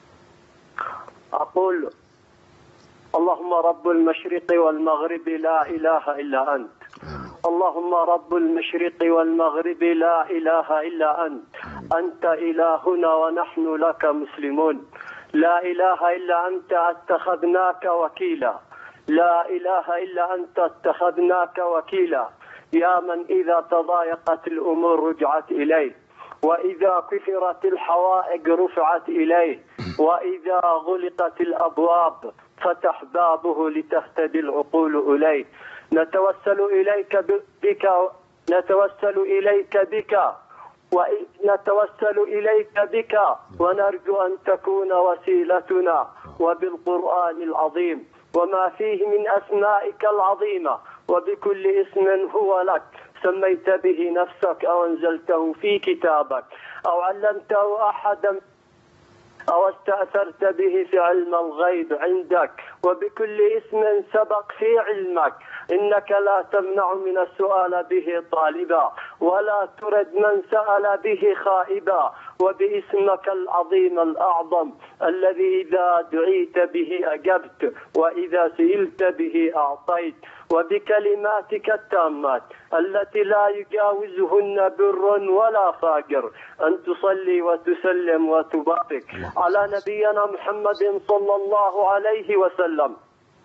أقول اللهم رب المشرق والمغرب لا إله إلا أنت، اللهم رب المشرق والمغرب لا إله إلا أنت، أنت إلهنا ونحن لك مسلمون، لا إله إلا أنت اتخذناك وكيلا، لا إله إلا أنت اتخذناك وكيلا، يا من إذا تضايقت الأمور رجعت إليه، وإذا كثرت الحوائج رفعت إليه، وإذا غلقت الأبواب فتح بابه لتهتدي العقول إليه. نتوسل إليك بك ونتوسل إليك بك ونرجو أن تكون وسيلتنا، وبالقرآن العظيم وما فيه من أسمائك العظيمة، وبكل اسم هو لك سميت به نفسك أو أنزلته في كتابك أو علمته أحدا أو استأثرت به في علم الغيب عندك، وبكل اسم سبق في علمك، إنك لا تمنع من السؤال به طالبا ولا ترد من سأل به خائبا، وباسمك العظيم الأعظم الذي إذا دعيت به أجبت وإذا سئلت به أعطيت، وبكلماتك التامات التي لا يجاوزهن بر ولا فاجر أن تصلي وتسلم وتبارك على نبينا محمد صلى الله عليه وسلم،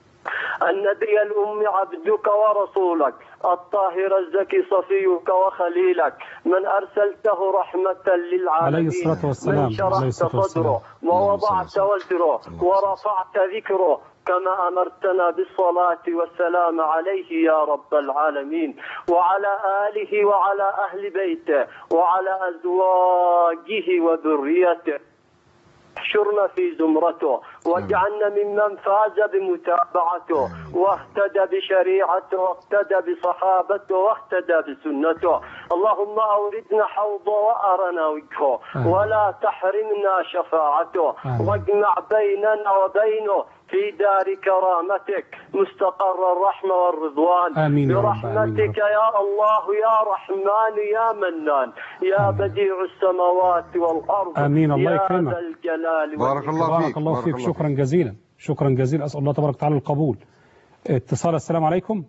النبي الأم عبدك ورسولك الطاهر الزكي صفيك وخليلك، من أرسلته رحمة للعالمين عليه الصلاة والسلام، من شرحت صدره ووضعت وزره ورفعت ذكره، كما أمرتنا بالصلاة والسلام عليه يا رب العالمين، وعلى آله وعلى أهل بيته وعلى أزواجه وذريته، احشرنا في زمرته واجعلنا ممن فاز بمتابعته واهتدى بشريعته واقتدى بصحابته واهتدى بسنته. اللهم أوردنا حوضه وأرنا وجهه ولا تحرمنا شفاعته، واجمع بيننا وبينه في دار كرامتك مستقر الرحمة والرضوان. آمين يا رب. برحمتك يا الله يا رحمن يا منان يا بديع السماوات والأرض. آمين. الله يا يكرمك. ذا الجلال بارك الله فيك. بارك الله فيك. شكرا جزيلا، شكرا جزيلا. أسأل الله تبارك وتعالى القبول. اتصال. السلام عليكم.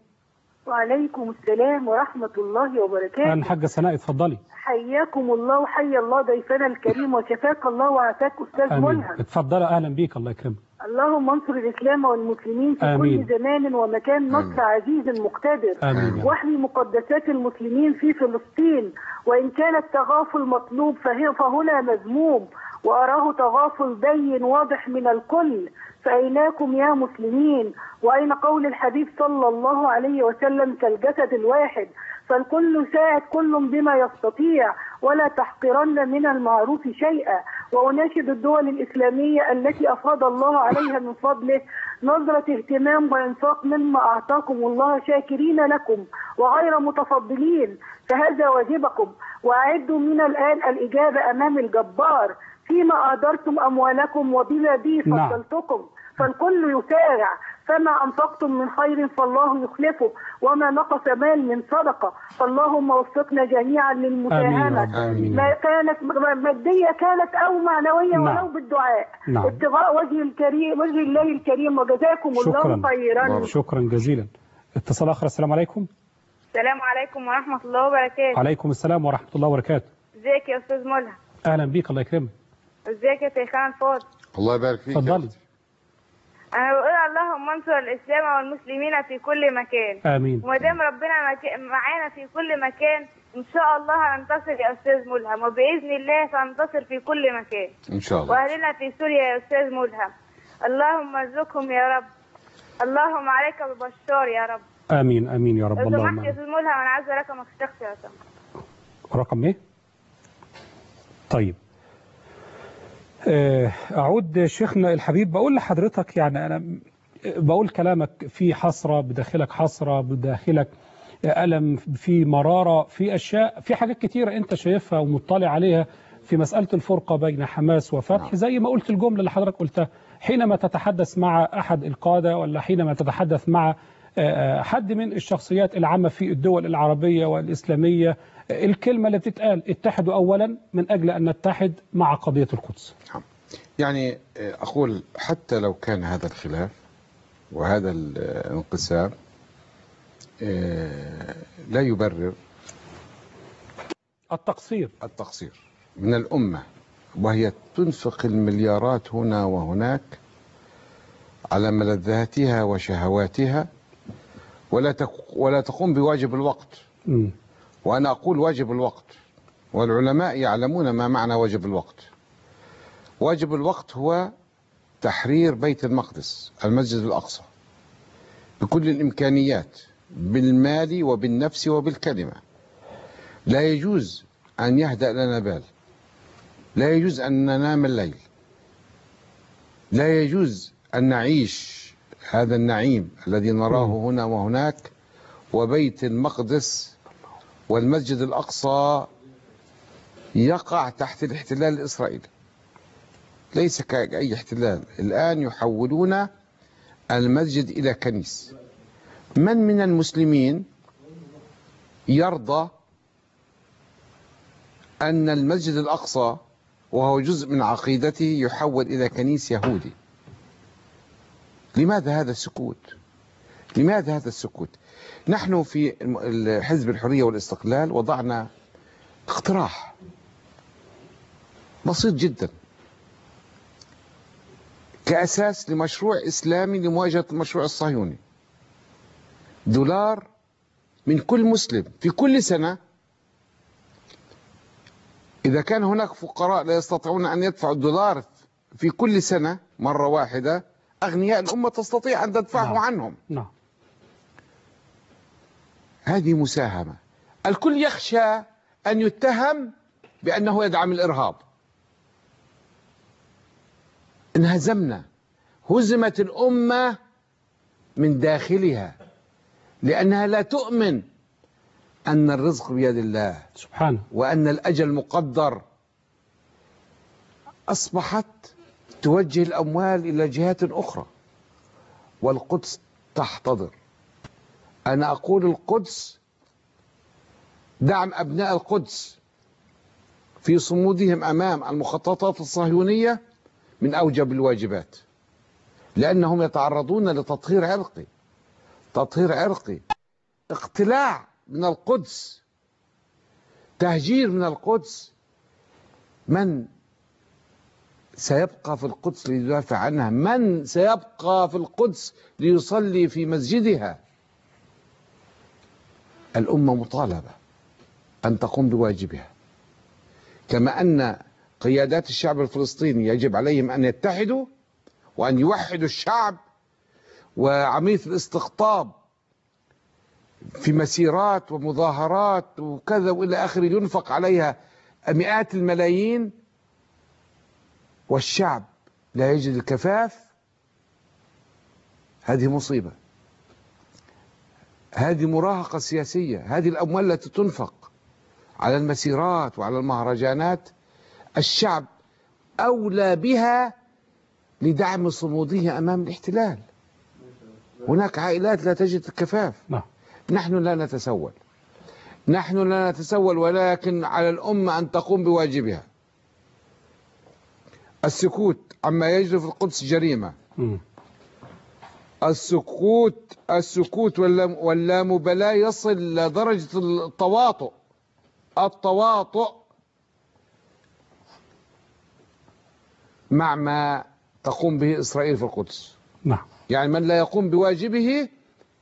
وعليكم السلام ورحمة الله وبركاته. أهلا حاجة سناء، اتفضلي. حياكم الله وحيا الله ضيفنا الكريم وشفاك الله وعافاك أستاذ آمين. ملهم. اتفضلي. أهلا بيك. الله يكرمك. اللهم انصر الإسلام والمسلمين في آمين. كل زمان ومكان، نصر عزيز مقتدر. آمين. واحمي مقدسات المسلمين في فلسطين، وإن كان التغافل مطلوب فهنا مذموم، وأراه تغافل بين واضح من الكل، فأيناكم يا مسلمين؟ وأين قول الحبيب صلى الله عليه وسلم كالجسد الواحد، فالكل ساعد كل بما يستطيع، ولا تحقرن من المعروف شيئا. وأناشد الدول الإسلامية التي أفاض الله عليها من فضله نظرة اهتمام وإنفاق مما أعطاكم الله، شاكرين لكم وغير متفضلين، فهذا واجبكم. وأعدوا من الآن الإجابة أمام الجبار فيما أهدرتم أموالكم وبما به فضلتكم. فالكل يسارع، فما أنفقتم من خير فالله يخلفه، وما نقص مال من صدقة، فاللهم وفقنا جميعا للمساهمة، ما كانت مادية كانت أو معنوية ولو بالدعاء، ابتغاء وجه الكريم، وجه الله الكريم، وجزاكم الله خيرا. شكرا جزيلا. اتصال آخر. السلام عليكم. السلام عليكم ورحمة الله وبركاته. عليكم السلام ورحمة الله وبركاته. ازيك يا أستاذ ملهم؟ أهلا بيك. الله يكرمك. ازيك يا شيخان فاضل؟ الله يبارك فيك. اتفضلي. أنا بقول اللهم انصر الإسلام والمسلمين في كل مكان. آمين. وما دام ربنا معانا في كل مكان إن شاء الله هننتصر يا أستاذ ملهم، وبإذن الله سننتصر في كل مكان إن شاء الله. وأهلنا في سوريا يا أستاذ ملهم اللهم ارزقهم يا رب، اللهم عليك ببشار يا رب. آمين آمين يا رب. اللهم سمحت يا أستاذ ملهم أنا عايزة رقمك الشخصي يا سمح. رقم إيه؟ طيب. أعود شيخنا الحبيب، بقول لحضرتك يعني أنا بقول كلامك في حسرة بداخلك، حسرة بداخلك ألم، في مرارة، في أشياء، في حاجات كتيرة أنت شايفها ومطلع عليها في مسألة الفرقة بين حماس وفتح. زي ما قلت الجملة اللي حضرتك قلتها، حينما تتحدث مع أحد القادة ولا حينما تتحدث مع حد من الشخصيات العامة في الدول العربية والإسلامية، الكلمة اللي بتتقال اتحدوا أولا من أجل أن نتحد مع قضية القدس. يعني أقول حتى لو كان هذا الخلاف وهذا الانقسام لا يبرر التقصير من الأمة، وهي تنفق المليارات هنا وهناك على ملذاتها وشهواتها ولا تقوم بواجب الوقت. وأنا أقول واجب الوقت، والعلماء يعلمون ما معنى واجب الوقت. واجب الوقت هو تحرير بيت المقدس، المسجد الأقصى، بكل الإمكانيات، بالمال وبالنفس وبالكلمة. لا يجوز أن يهدأ لنا بال، لا يجوز أن ننام الليل، لا يجوز أن نعيش هذا النعيم الذي نراه هنا وهناك وبيت المقدس والمسجد الأقصى يقع تحت الاحتلال الإسرائيلي. ليس كأي احتلال. الآن يحولون المسجد إلى كنيس. من المسلمين يرضى أن المسجد الأقصى وهو جزء من عقيدته يحول إلى كنيس يهودي؟ لماذا هذا السكوت؟ لماذا هذا السكوت؟ نحن في حزب الحرية والاستقلال وضعنا اقتراح بسيط جدا كأساس لمشروع إسلامي لمواجهة المشروع الصهيوني. $1 من كل مسلم في كل سنة. إذا كان هناك فقراء لا يستطيعون أن يدفعوا $1 في كل سنة مرة واحدة، أغنياء الأمة تستطيع أن تدفعه عنهم. هذه مساهمة. الكل يخشى أن يتهم بأنه يدعم الإرهاب. انهزمنا، هزمت الأمة من داخلها لأنها لا تؤمن أن الرزق بيد الله سبحانه وأن الأجل مقدر. أصبحت توجه الأموال إلى جهات أخرى والقدس تحتضر. أنا أقول القدس، دعم أبناء القدس في صمودهم أمام المخططات الصهيونية من أوجب الواجبات، لأنهم يتعرضون لتطهير عرقي، تطهير عرقي، اقتلاع من القدس، تهجير من القدس. من سيبقى في القدس ليدافع عنها؟ من سيبقى في القدس ليصلي في مسجدها؟ الأمة مطالبة أن تقوم بواجبها، كما أن قيادات الشعب الفلسطيني يجب عليهم أن يتحدوا وأن يوحدوا الشعب. وعملية الاستقطاب في مسيرات ومظاهرات وكذا وإلى آخره ينفق عليها مئات الملايين والشعب لا يجد الكفاف. هذه مصيبة، هذه مراهقة سياسية. هذه الأموال التي تنفق على المسيرات وعلى المهرجانات الشعب أولى بها لدعم صموده أمام الاحتلال. هناك عائلات لا تجد الكفاف. نحن لا نتسول، نحن لا نتسول، ولكن على الأمة أن تقوم بواجبها. السكوت عما يجري في القدس جريمة. السكوت واللامبالاة يصل إلى درجة التواطؤ مع ما تقوم به إسرائيل في القدس. يعني من لا يقوم بواجبه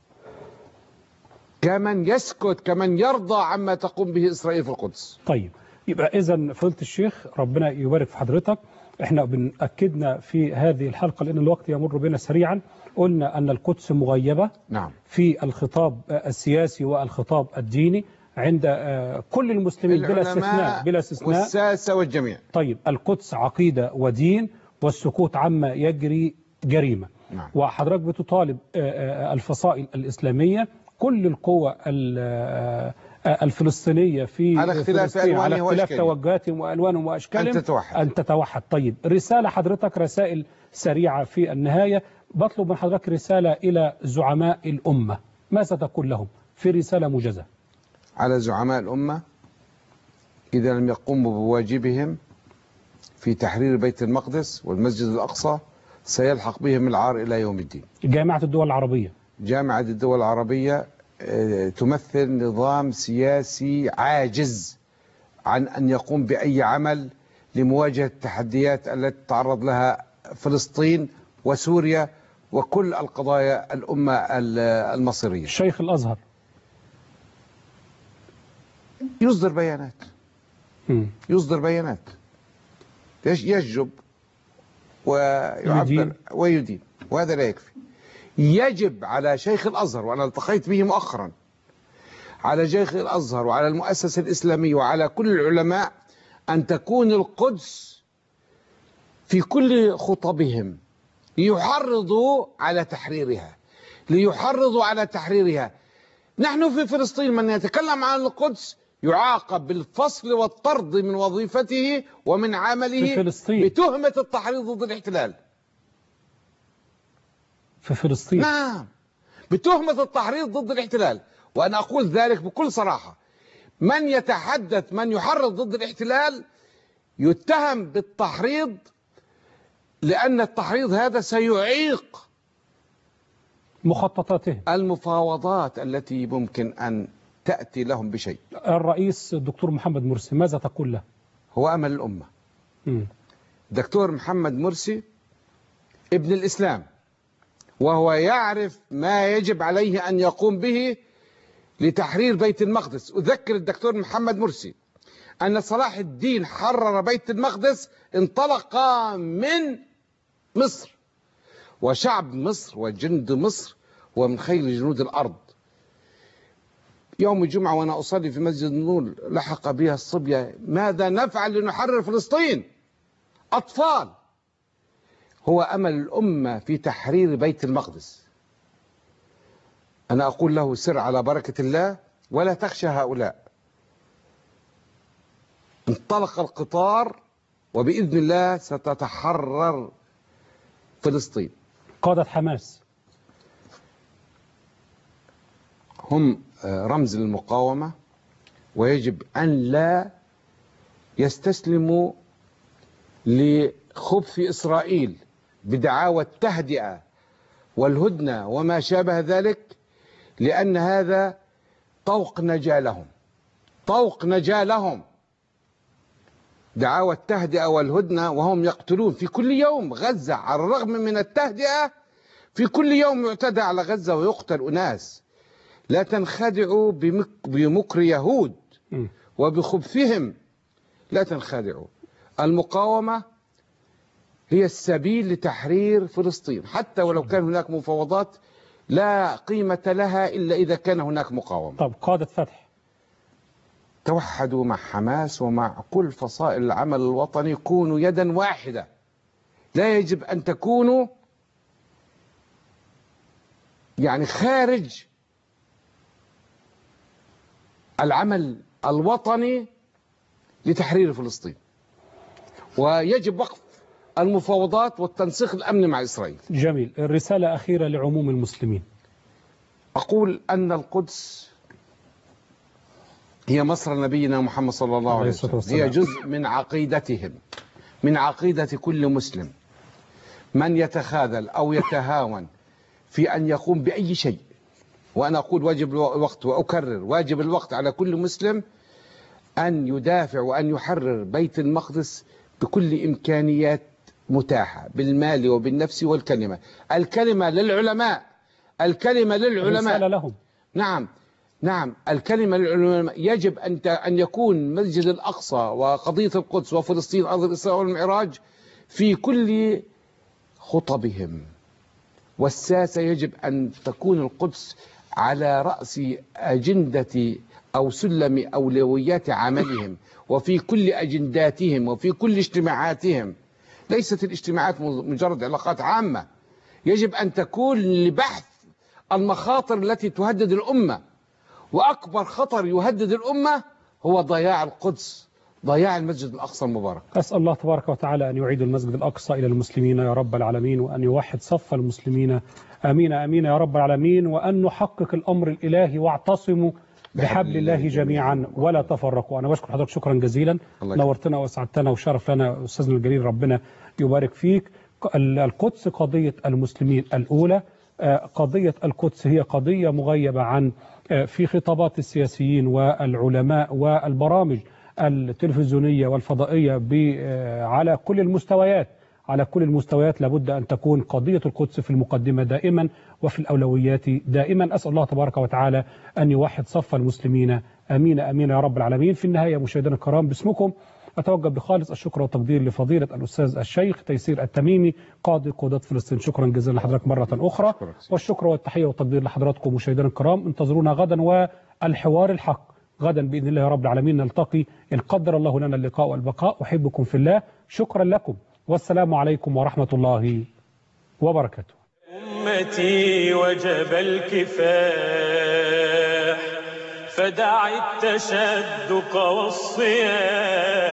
كمن يسكت، كمن يرضى عما تقوم به إسرائيل في القدس. طيب، يبقى إذن فضيلة الشيخ ربنا يبارك في حضرتك، احنا بنأكدنا في هذه الحلقة لأن الوقت يمر بنا سريعا، قلنا أن القدس مغيبة في الخطاب السياسي والخطاب الديني عند كل المسلمين بلا استثناء، بلا استثناء، والساسة والجميع. طيب، القدس عقيدة ودين، والسكوت عما يجري جريمة. وحضرتك بتطالب الفصائل الإسلامية كل القوى الفلسطينية في على اختلاف فلسطين، على ألوانها اختلاف وأشكالها. توجهاتهم وألوانهم وأشكالهم أن تتوحد. طيب، رسالة حضرتك، رسائل سريعة في النهاية. بطلب من حضرتك رسالة إلى زعماء الأمة، ماذا تقول لهم في رسالة موجزة؟ على زعماء الأمة، إذا لم يقوموا بواجبهم في تحرير بيت المقدس والمسجد الأقصى سيلحق بهم العار إلى يوم الدين. جامعة الدول العربية، جامعة الدول العربية تمثل نظام سياسي عاجز عن أن يقوم بأي عمل لمواجهة التحديات التي تعرض لها فلسطين وسوريا وكل القضايا الأمة المصيرية. شيخ الأزهر يصدر بيانات، يصدر بيانات يجب ويعبر ويدين، وهذا لا يكفي. يجب على شيخ الأزهر، وأنا التقيت به مؤخرا، على شيخ الأزهر وعلى المؤسسة الإسلامية وعلى كل العلماء أن تكون القدس في كل خطبهم ليحرضوا على تحريرها، ليحرضوا على تحريرها. نحن في فلسطين من يتكلم عن القدس يعاقب بالفصل والطرد من وظيفته ومن عمله بتهمة التحريض ضد الاحتلال. في فلسطين، نعم، بتهمة التحريض ضد الاحتلال. وأنا أقول ذلك بكل صراحة، من يتحدث، من يحرض ضد الاحتلال يتهم بالتحريض، لأن التحريض هذا سيعيق مخططاتهم، المفاوضات التي ممكن أن تأتي لهم بشيء. الرئيس الدكتور محمد مرسي ماذا تقول له؟ هو أمل الأمة. دكتور محمد مرسي ابن الإسلام، وهو يعرف ما يجب عليه أن يقوم به لتحرير بيت المقدس. أذكر الدكتور محمد مرسي أن صلاح الدين حرر بيت المقدس انطلق من مصر، وشعب مصر وجند مصر ومن خير جنود الأرض. يوم الجمعة وأنا أصلي في مسجد النور لحق بها الصبية: ماذا نفعل لنحرر فلسطين؟ أطفال. هو أمل الأمة في تحرير بيت المقدس. أنا أقول له: سر على بركة الله ولا تخشى هؤلاء. انطلق القطار وبإذن الله ستتحرر فلسطين. قادة حماس هم رمز للمقاومة، ويجب أن لا يستسلموا لخبث إسرائيل بدعاوى التهدئة والهدنة وما شابه ذلك، لأن هذا طوق نجاة لهم، طوق نجاة لهم. دعاوى التهدئة والهدنة وهم يقتلون في كل يوم. غزة على الرغم من التهدئة في كل يوم يعتدى على غزة ويقتل أناس. لا تنخدعوا بمكر يهود وبخبثهم، لا تنخدعوا. المقاومة هي السبيل لتحرير فلسطين، حتى ولو كان هناك مفاوضات لا قيمة لها إلا إذا كان هناك مقاومة. طب قادة فتح توحدوا مع حماس ومع كل فصائل العمل الوطني، كونوا يدا واحدة. لا يجب أن تكونوا يعني خارج العمل الوطني لتحرير فلسطين، ويجب وقف المفاوضات والتنسيق الأمني مع إسرائيل. جميل. الرسالة أخيرة لعموم المسلمين. أقول أن القدس هي مصر نبينا محمد صلى الله عليه وسلم، هي جزء من عقيدتهم، من عقيدة كل مسلم. من يتخاذل أو يتهاون في أن يقوم بأي شيء، وأنا أقول واجب الوقت وأكرر واجب الوقت على كل مسلم أن يدافع وأن يحرر بيت المقدس بكل إمكانيات متاحة، بالمال وبالنفس والكلمة. الكلمة للعلماء، الكلمة للعلماء. رسالة لهم. نعم نعم، الكلمة للعلماء. يجب أن يكون مسجد الأقصى وقضية القدس وفلسطين أرض الإسراء والمعراج في كل خطبهم، والساسة يجب أن تكون القدس على رأس أجندة أو سلم أولويات عملهم، وفي كل أجنداتهم وفي كل اجتماعاتهم. ليست الاجتماعات مجرد علاقات عامة، يجب أن تكون لبحث المخاطر التي تهدد الأمة، وأكبر خطر يهدد الأمة هو ضياع القدس، ضياع المسجد الأقصى المبارك. أسأل الله تبارك وتعالى أن يعيد المسجد الأقصى إلى المسلمين يا رب العالمين، وأن يوحد صف المسلمين، آمين آمين يا رب العالمين، وأن نحقق الأمر الإلهي واعتصموا بحبل الله جميعا ولا تفرقوا. أنا بشكر حضرتك شكرا جزيلا، نورتنا وسعدتنا وشرف لنا أستاذنا الجليل، ربنا يبارك فيك. القدس قضية المسلمين الأولى، قضية القدس هي قضية مغيبة عن في خطابات السياسيين والعلماء والبرامج التلفزيونية والفضائية على كل المستويات، على كل المستويات لابد أن تكون قضية القدس في المقدمة دائما وفي الأولويات دائما. أسأل الله تبارك وتعالى أن يوحد صف المسلمين، آمين آمين يا رب العالمين. في النهاية مشاهدينا الكرام، باسمكم أتوجه بخالص الشكر والتقدير لفضيلة الأستاذ الشيخ تيسير التميمي قاضي قضاة فلسطين. شكرا جزيلا لحضرتك مرة أخرى، والشكر والتحية والتقدير لحضراتكم مشاهدينا الكرام. انتظرونا غدا والحوار الحق غدا بإذن الله رب العالمين، نلتقي إن قدر الله لنا اللقاء والبقاء. أحبكم في الله، شكرا لكم، والسلام عليكم ورحمة الله وبركاته. أمتي وجب الكفاح، فدع التشدق والصياح.